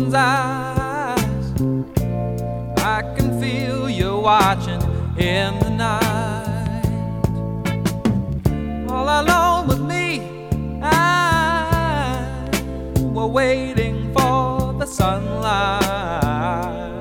woman's eyes. I can feel you watching in the night. All alone with me, we're waiting for the sunlight.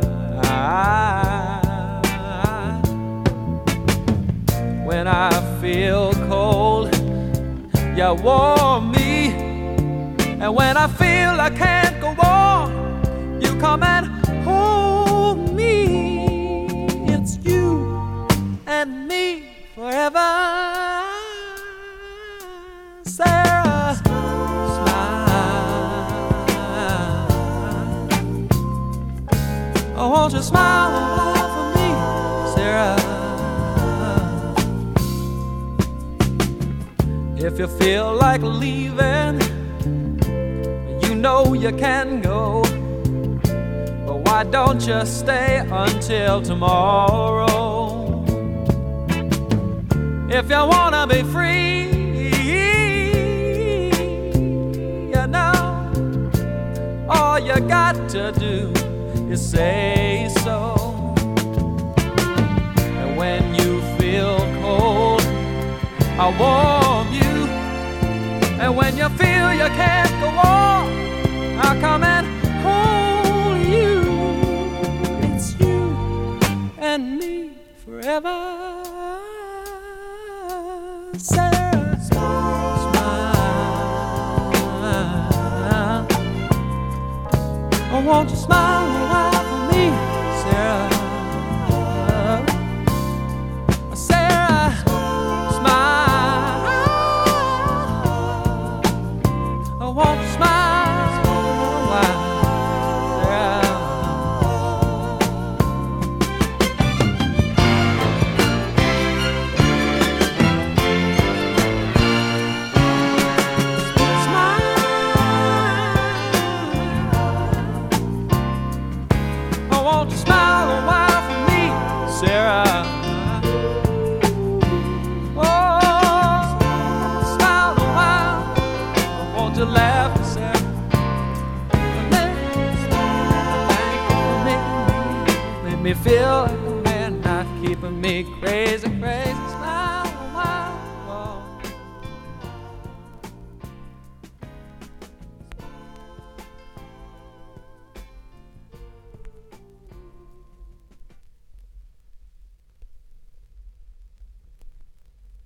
When I feel cold, you warm me. And when I feel I can't go on, you come and hold me. It's you and me forever. Sarah, smile. Oh, won't you smile for me, Sarah? If you feel like leaving, you know you can go. But why don't you stay until tomorrow? If you wanna be free, you know, all you got to do is say so. And when you feel cold, I'll warm you. And when you feel you can't go on, I'll come and hold you. It's you and me forever. Sarah, smile. Oh, won't you smile a while for me, Sarah? Sarah, smile. Oh, won't you smile a while, Sarah? Won't you smile a while for me, Sarah? Oh, smile a while. Won't you laugh, Sarah? Make me feel like a man, not keeping me crazy, crazy.